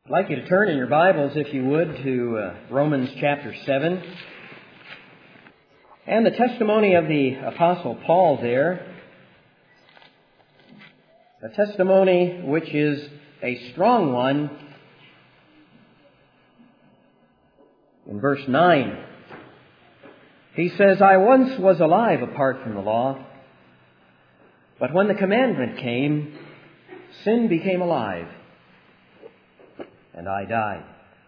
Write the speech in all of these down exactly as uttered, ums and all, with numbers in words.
I'd like you to turn in your Bibles, if you would, to uh, Romans chapter seven. And the testimony of the Apostle Paul there, a testimony which is a strong one. In verse nine, he says, I once was alive apart from the law, but when the commandment came, sin became alive, and I died.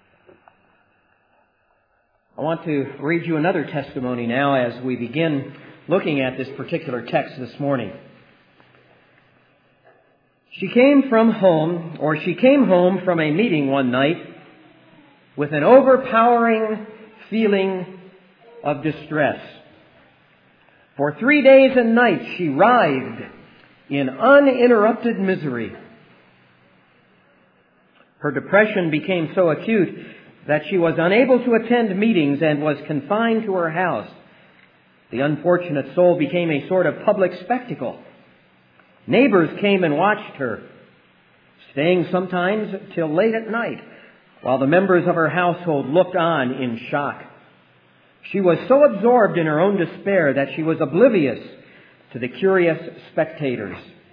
I want to read you another testimony now as we begin looking at this particular text this morning. She came from home, or she came home from a meeting one night with an overpowering feeling of distress. For three days and nights she writhed in uninterrupted misery. Her depression became so acute that she was unable to attend meetings and was confined to her house. The unfortunate soul became a sort of public spectacle. Neighbors came and watched her, staying sometimes till late at night, while the members of her household looked on in shock. She was so absorbed in her own despair that she was oblivious to the curious spectators.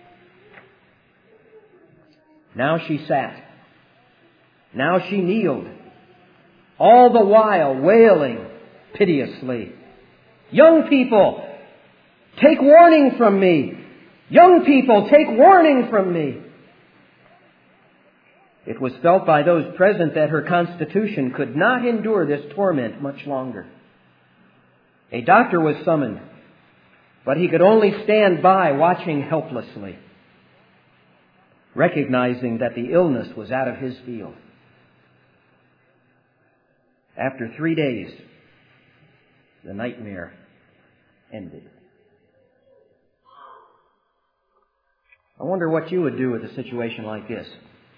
Now she sat. Now she kneeled, all the while wailing piteously, Young people, take warning from me! Young people, take warning from me! It was felt by those present that her constitution could not endure this torment much longer. A doctor was summoned, but he could only stand by watching helplessly, recognizing that the illness was out of his field. After three days, the nightmare ended. I wonder what you would do with a situation like this.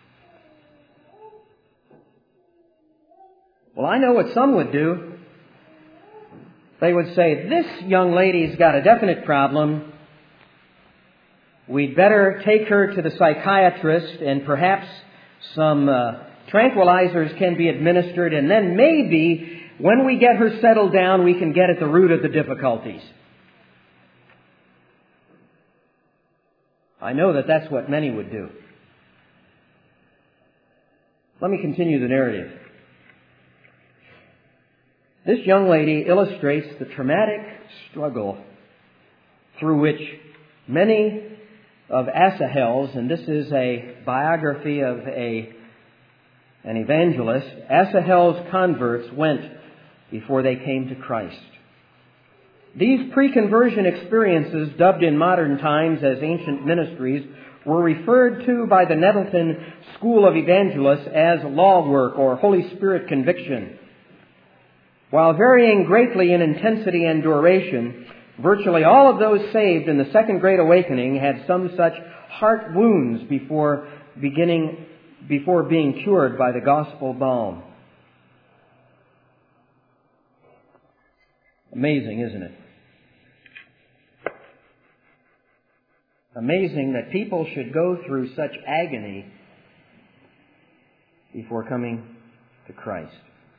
Well, I know what some would do. They would say, this young lady's got a definite problem. We'd better take her to the psychiatrist, and perhaps some uh, tranquilizers can be administered, and then maybe when we get her settled down, we can get at the root of the difficulties. I know that that's what many would do. Let me continue the narrative. This young lady illustrates the traumatic struggle through which many of Asahel's, and this is a biography of a an evangelist, Asahel's converts went before they came to Christ. These pre-conversion experiences, dubbed in modern times as ancient ministries, were referred to by the Nettleton School of Evangelists as law work or Holy Spirit conviction. While varying greatly in intensity and duration, virtually all of those saved in the Second Great Awakening had some such heart wounds before beginning before being cured by the gospel balm. Amazing, isn't it? Amazing that people should go through such agony before coming to Christ.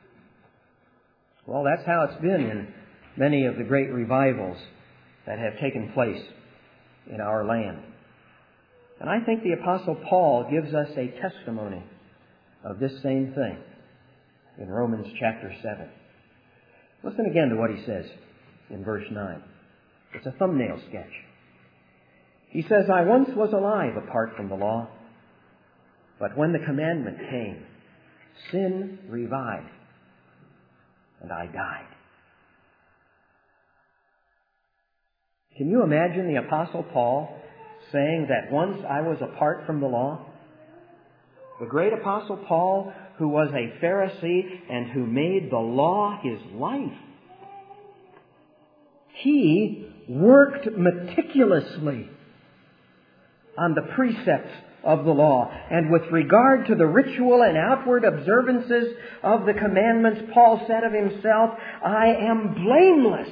Well, that's how it's been in many of the great revivals that have taken place in our land. And I think the Apostle Paul gives us a testimony of this same thing in Romans chapter seven. Listen again to what he says in verse nine. It's a thumbnail sketch. He says, I once was alive apart from the law, but when the commandment came, sin revived, and I died. Can you imagine the Apostle Paul saying that once I was apart from the law? The great Apostle Paul, who was a Pharisee and who made the law his life. He worked meticulously on the precepts of the law. And with regard to the ritual and outward observances of the commandments, Paul said of himself, I am blameless.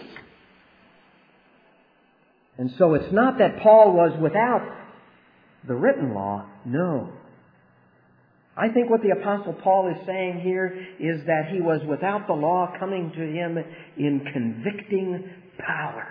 And so it's not that Paul was without the written law. No. I think what the Apostle Paul is saying here is that he was without the law coming to him in convicting power.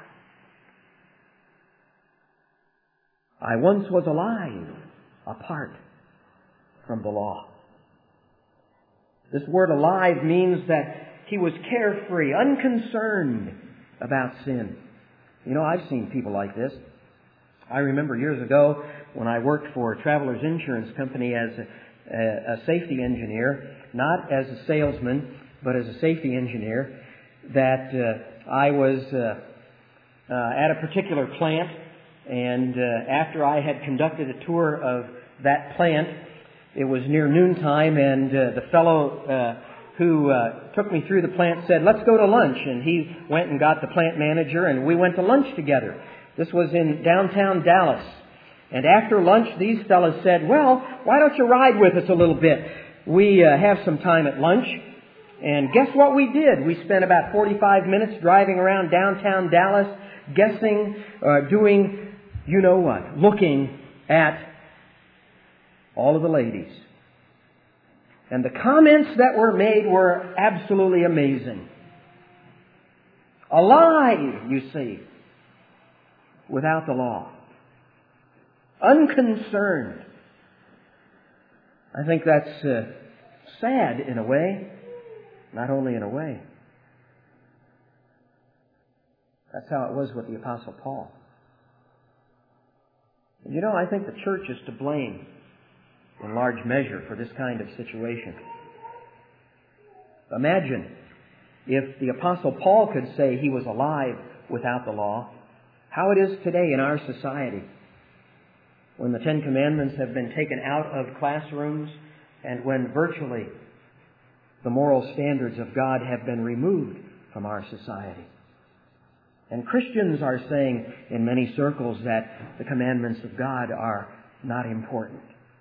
I once was alive apart from the law. This word alive means that he was carefree, unconcerned about sin. You know, I've seen people like this. I remember years ago when I worked for Travelers Insurance Company as a, a, a safety engineer, not as a salesman, but as a safety engineer, that uh, I was uh, uh, at a particular plant, and uh, after I had conducted a tour of that plant, it was near noontime, and uh, the fellow uh, who uh, took me through the plant said, "Let's go to lunch." And he went and got the plant manager, and we went to lunch together. This was in downtown Dallas. And after lunch, these fellows said, "Well, why don't you ride with us a little bit? We uh, have some time at lunch." And guess what we did? We spent about forty-five minutes driving around downtown Dallas, guessing, uh, doing, you know what, looking at all of the ladies. And the comments that were made were absolutely amazing. Alive, you see, without the law. Unconcerned. I think that's uh, sad in a way. Not only in a way. That's how it was with the Apostle Paul. And you know, I think the church is to blame in large measure for this kind of situation. Imagine if the Apostle Paul could say he was alive without the law, how it is today in our society, when the Ten Commandments have been taken out of classrooms and when virtually the moral standards of God have been removed from our society. And Christians are saying in many circles that the commandments of God are not important.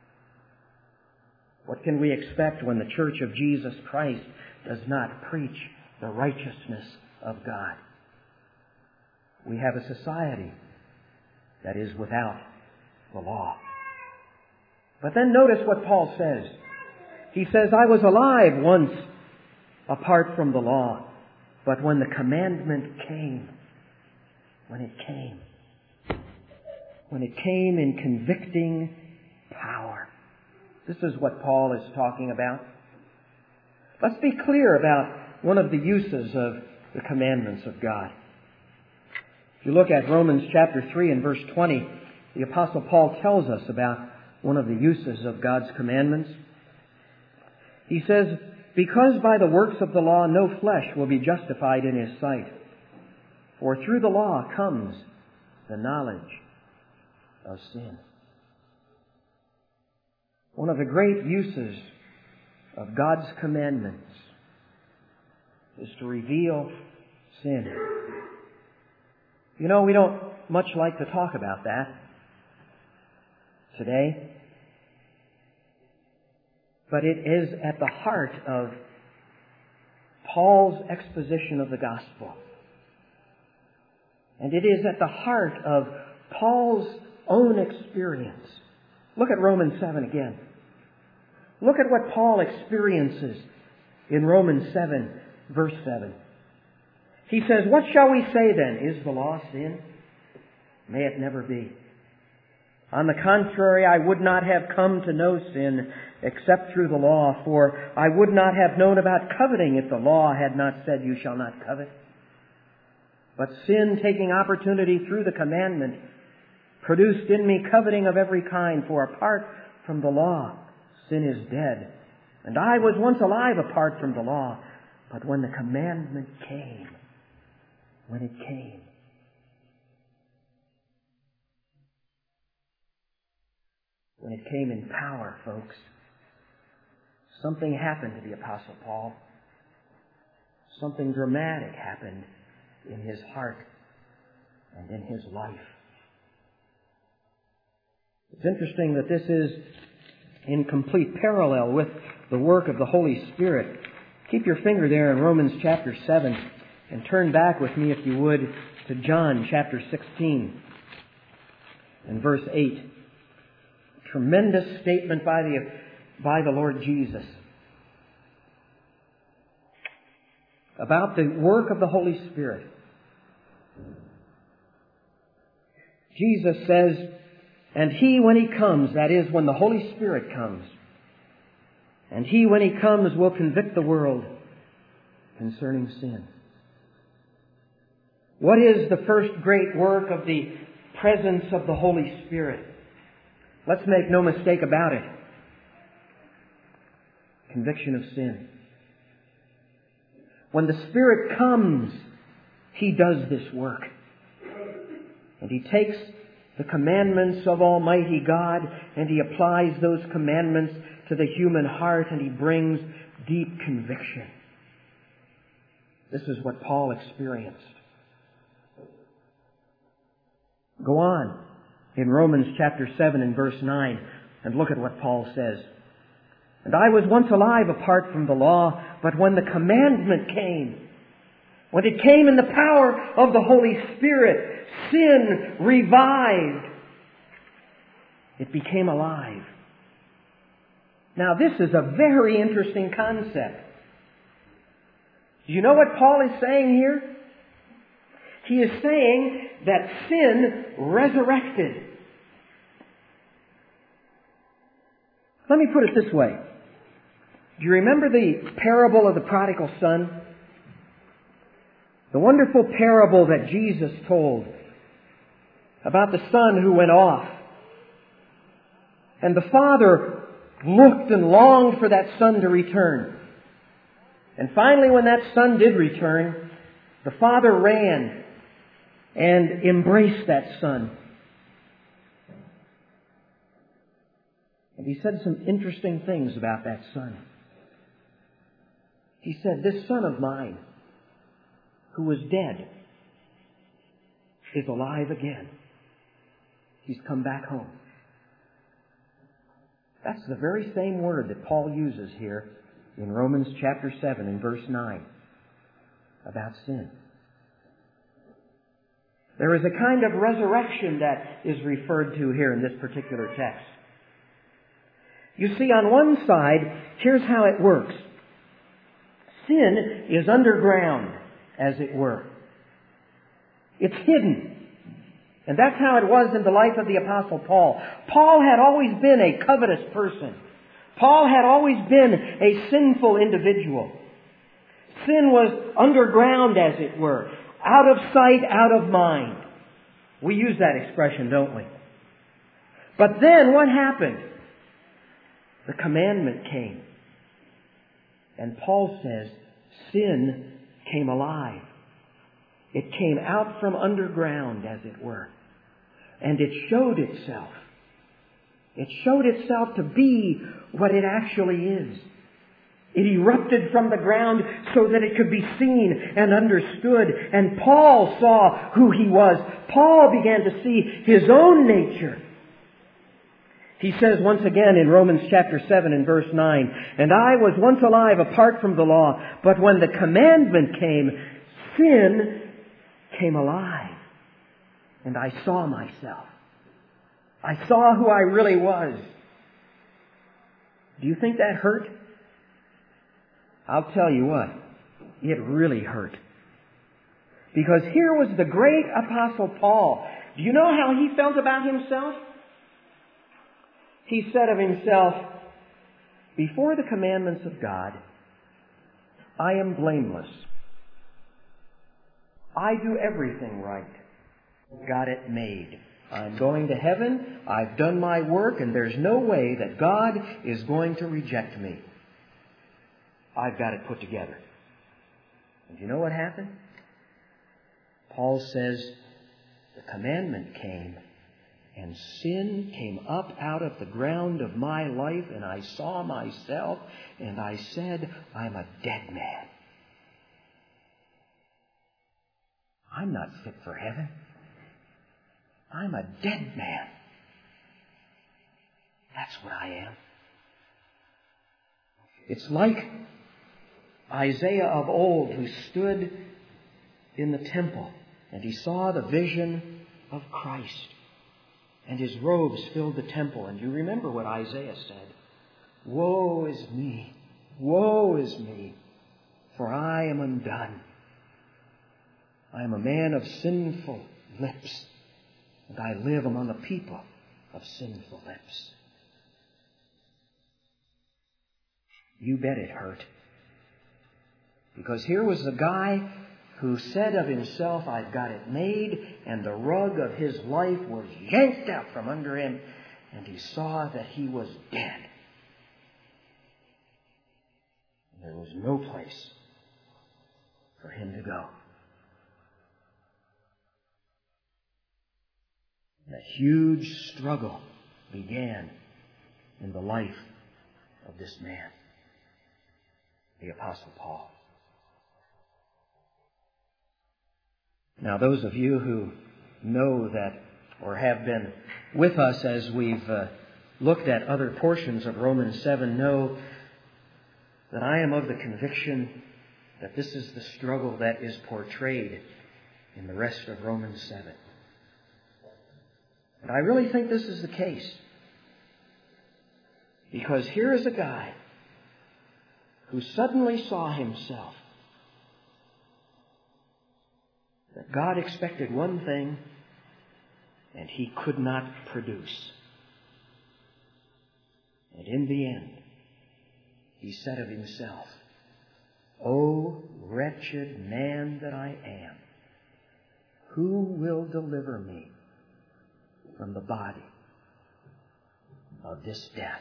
What can we expect when the Church of Jesus Christ does not preach the righteousness of God? We have a society that is without the law. But then notice what Paul says. He says, "I was alive once apart from the law, but when the commandment came, when it came, when it came in convicting power." This is what Paul is talking about. Let's be clear about one of the uses of the commandments of God. If you look at Romans chapter three and verse twenty, the Apostle Paul tells us about one of the uses of God's commandments. He says, "Because by the works of the law no flesh will be justified in his sight. For through the law comes the knowledge of sin." One of the great uses of God's commandments is to reveal sin. You know, we don't much like to talk about that today. But it is at the heart of Paul's exposition of the gospel. And it is at the heart of Paul's own experience. Look at Romans seven again. Look at what Paul experiences in Romans seven, verse seven. He says, "What shall we say then? Is the law sin? May it never be. On the contrary, I would not have come to know sin except through the law, for I would not have known about coveting if the law had not said, 'You shall not covet.' But sin, taking opportunity through the commandment, produced in me coveting of every kind, for apart from the law, sin is dead. And I was once alive apart from the law, but when the commandment came, when it came, when it came in power, folks, something happened to the Apostle Paul. Something dramatic happened in his heart and in his life. It's interesting that this is in complete parallel with the work of the Holy Spirit. Keep your finger there in Romans chapter seven and turn back with me, if you would, to John chapter sixteen and verse eight. Tremendous statement by the by the Lord Jesus about the work of the Holy Spirit. Jesus says, and He when He comes, that is, when the Holy Spirit comes, and He when He comes will convict the world concerning sin. What is the first great work of the presence of the Holy Spirit? Let's make no mistake about it. Conviction of sin. When the Spirit comes, He does this work. And He takes the commandments of Almighty God and He applies those commandments to the human heart and He brings deep conviction. This is what Paul experienced. Go on in Romans chapter seven and verse nine and look at what Paul says. And I was once alive apart from the law, but when the commandment came, when it came in the power of the Holy Spirit, sin revived. It became alive. Now this is a very interesting concept. Do you know what Paul is saying here? He is saying that sin resurrected. Let me put it this way. Do you remember the parable of the prodigal son? The wonderful parable that Jesus told about the son who went off. And the father looked and longed for that son to return. And finally, when that son did return, the father ran and embraced that son. And he said some interesting things about that son. He said, "This son of mine, who was dead, is alive again. He's come back home." That's the very same word that Paul uses here in Romans chapter seven and verse nine about sin. There is a kind of resurrection that is referred to here in this particular text. You see, on one side, here's how it works. Sin is underground, as it were. It's hidden. And that's how it was in the life of the Apostle Paul. Paul had always been a covetous person. Paul had always been a sinful individual. Sin was underground, as it were. Out of sight, out of mind. We use that expression, don't we? But then what happened? The commandment came. And Paul says, sin came alive. It came out from underground, as it were. And it showed itself. It showed itself to be what it actually is. It erupted from the ground so that it could be seen and understood. And Paul saw who he was. Paul began to see his own nature. He says once again in Romans chapter seven and verse nine, "And I was once alive apart from the law, but when the commandment came, sin came alive. And I saw myself. I saw who I really was." Do you think that hurt? I'll tell you what, it really hurt. Because here was the great Apostle Paul. Do you know how he felt about himself? He said of himself, "Before the commandments of God, I am blameless. I do everything right. Got it made. I'm going to heaven. I've done my work, and there's no way that God is going to reject me. I've got it put together." And you know what happened? Paul says, the commandment came, and sin came up out of the ground of my life, and I saw myself, and I said, "I'm a dead man. I'm not fit for heaven. I'm a dead man." That's what I am. It's like Isaiah of old, who stood in the temple and he saw the vision of Christ, and his robes filled the temple. And you remember what Isaiah said. Woe is me, woe is me, for I am undone. I am a man of sinful lips, and I live among a people of sinful lips. You bet it hurt. Because here was the guy who said of himself, I've got it made, and the rug of his life was yanked out from under him, and he saw that he was dead. There was no place for him to go. A huge struggle began in the life of this man, the Apostle Paul. Now, those of you who know that or have been with us as we've uh, looked at other portions of Romans seven know that I am of the conviction that this is the struggle that is portrayed in the rest of Romans seven. And I really think this is the case. Because here is a guy who suddenly saw himself that God expected one thing and he could not produce. And in the end, he said of himself, O wretched man that I am, who will deliver me from the body of this death?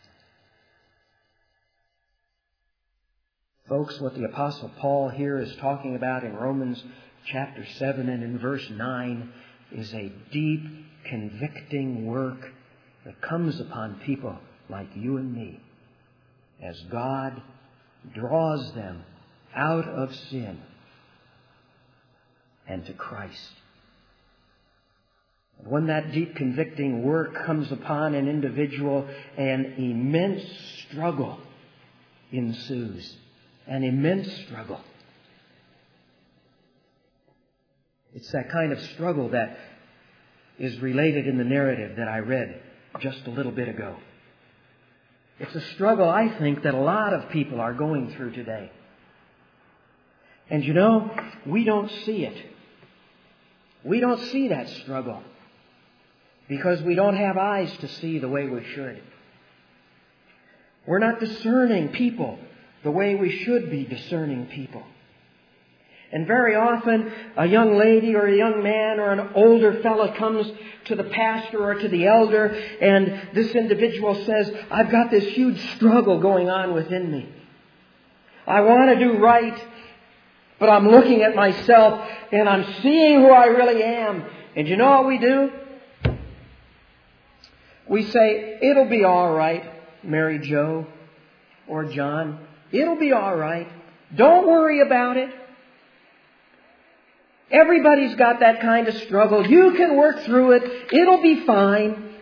Folks, what the Apostle Paul here is talking about in Romans chapter seven and in verse nine is a deep, convicting work that comes upon people like you and me as God draws them out of sin and to Christ. When that deep, convicting work comes upon an individual, an immense struggle ensues. An immense struggle. It's that kind of struggle that is related in the narrative that I read just a little bit ago. It's a struggle, I think, that a lot of people are going through today. And you know, we don't see it. We don't see that struggle because we don't have eyes to see the way we should. We're not discerning people the way we should be discerning people. And very often, a young lady or a young man or an older fellow comes to the pastor or to the elder, and this individual says, I've got this huge struggle going on within me. I want to do right, but I'm looking at myself and I'm seeing who I really am. And you know what we do? We say, it'll be all right, Mary Jo or John. It'll be all right. Don't worry about it. Everybody's got that kind of struggle. You can work through it. It'll be fine.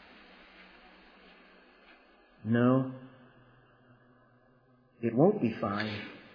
No. It won't be fine.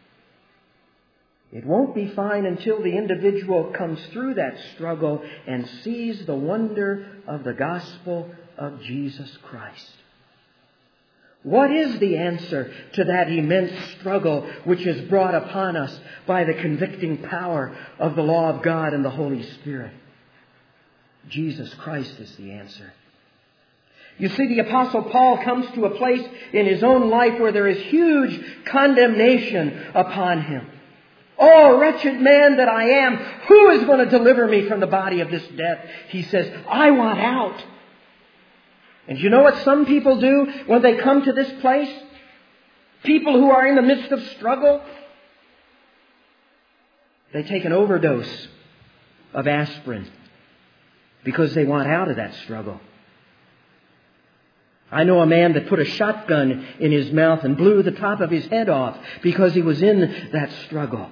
It won't be fine until the individual comes through that struggle and sees the wonder of the gospel of Jesus Christ. What is the answer to that immense struggle which is brought upon us by the convicting power of the law of God and the Holy Spirit? Jesus Christ is the answer. You see, the Apostle Paul comes to a place in his own life where there is huge condemnation upon him. Oh, wretched man that I am, who is going to deliver me from the body of this death? He says, I want out. And you know what some people do when they come to this place? People who are in the midst of struggle, they take an overdose of aspirin because they want out of that struggle. I know a man that put a shotgun in his mouth and blew the top of his head off because he was in that struggle.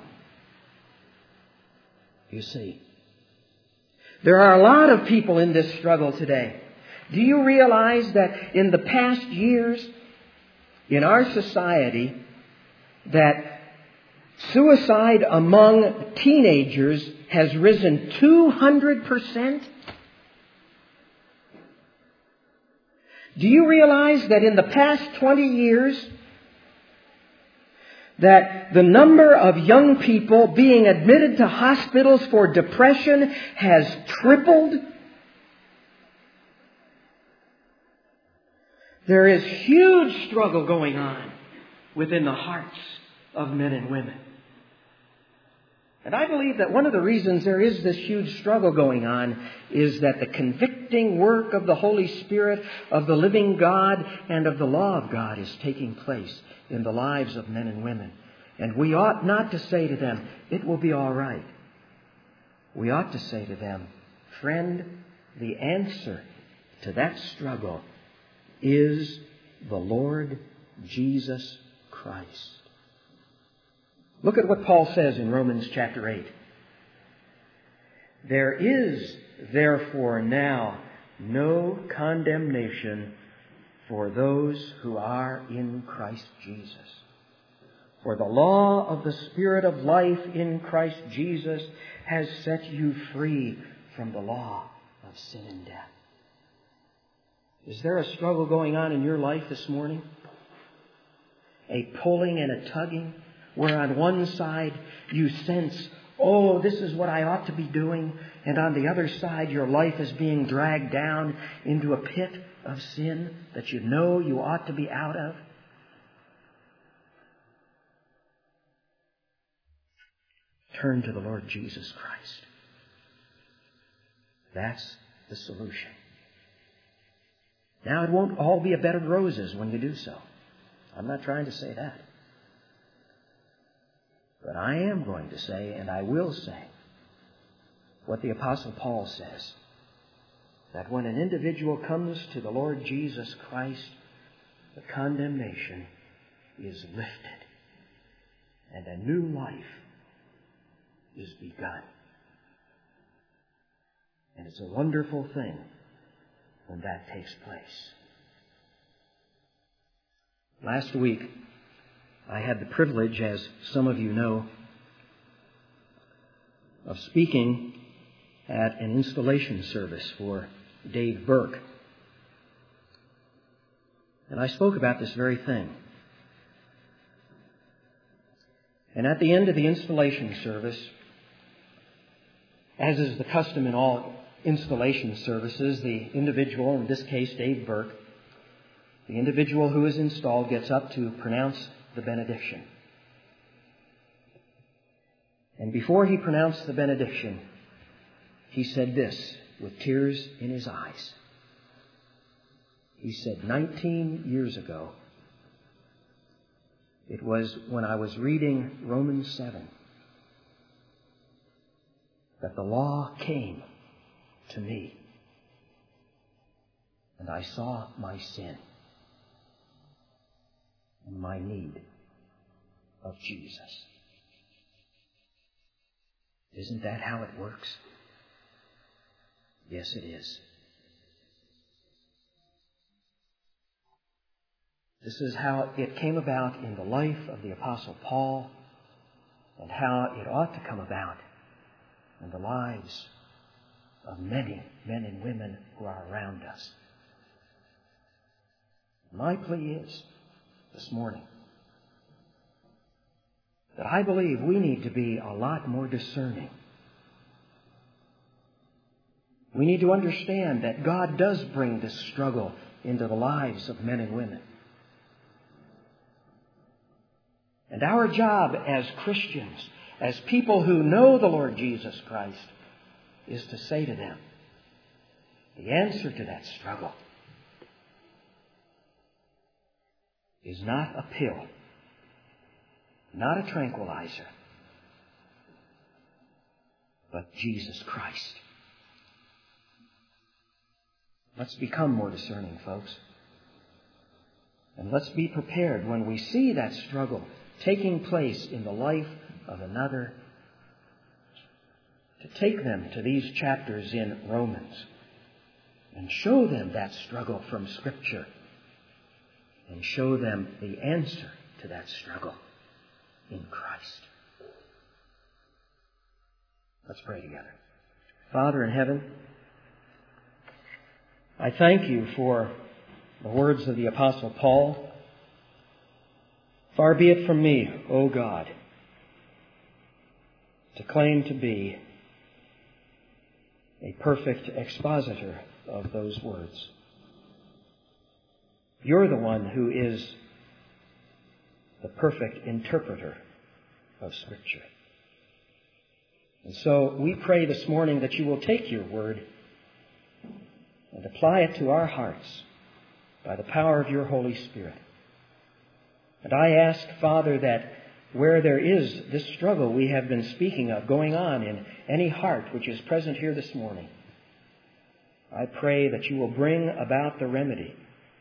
You see, there are a lot of people in this struggle today. Do you realize that in the past years in our society that suicide among teenagers has risen two hundred percent? Do you realize that in the past twenty years, that the number of young people being admitted to hospitals for depression has tripled? There is huge struggle going on within the hearts of men and women. And I believe that one of the reasons there is this huge struggle going on is that the convicting work of the Holy Spirit, of the living God, and of the law of God is taking place in the lives of men and women. And we ought not to say to them, it will be all right. We ought to say to them, friend, the answer to that struggle is the Lord Jesus Christ. Look at what Paul says in Romans chapter eight. There is therefore now no condemnation for those who are in Christ Jesus. For the law of the Spirit of life in Christ Jesus has set you free from the law of sin and death. Is there a struggle going on in your life this morning? A pulling and a tugging, where on one side you sense, oh, this is what I ought to be doing, and on the other side your life is being dragged down into a pit of sin that you know you ought to be out of? Turn to the Lord Jesus Christ. That's the solution. Now, it won't all be a bed of roses when you do so. I'm not trying to say that. But I am going to say, and I will say, what the Apostle Paul says, that when an individual comes to the Lord Jesus Christ, the condemnation is lifted, and a new life is begun. And it's a wonderful thing when that takes place. Last week, I had the privilege, as some of you know, of speaking at an installation service for Dave Burke. And I spoke about this very thing. And at the end of the installation service, as is the custom in all installation services, the individual, in this case Dave Burke, the individual who is installed gets up to pronounce the benediction. And before he pronounced the benediction, he said this with tears in his eyes. He said, nineteen years ago, it was when I was reading Romans seven that the law came to me, and I saw my sin and my need of Jesus. Isn't that how it works? Yes, it is. This is how it came about in the life of the Apostle Paul, and how it ought to come about in the lives of many men and women who are around us. My plea is, this morning, that I believe we need to be a lot more discerning. We need to understand that God does bring this struggle into the lives of men and women. And our job as Christians, as people who know the Lord Jesus Christ, is to say to them, the answer to that struggle is not a pill, not a tranquilizer, but Jesus Christ. Let's become more discerning, folks. And let's be prepared when we see that struggle taking place in the life of another, to take them to these chapters in Romans and show them that struggle from Scripture, and show them the answer to that struggle in Christ. Let's pray together. Father in heaven, I thank you for The words of the Apostle Paul, "Far be it from me, O God, to claim to be a perfect expositor of those words. You're the one who is the perfect interpreter of Scripture. And so we pray this morning that you will take your word and apply it to our hearts by the power of your Holy Spirit. And I ask, Father, that where there is this struggle we have been speaking of going on in any heart which is present here this morning, I pray that you will bring about the remedy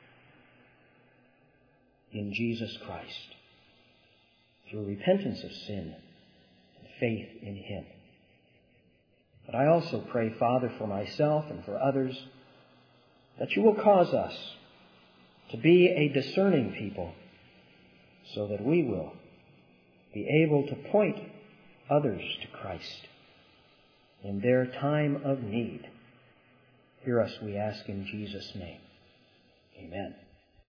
in Jesus Christ through repentance of sin and faith in Him. But I also pray, Father, for myself and for others, that you will cause us to be a discerning people so that we will be able to point others to Christ in their time of need. Hear us, we ask in Jesus' name. Amen.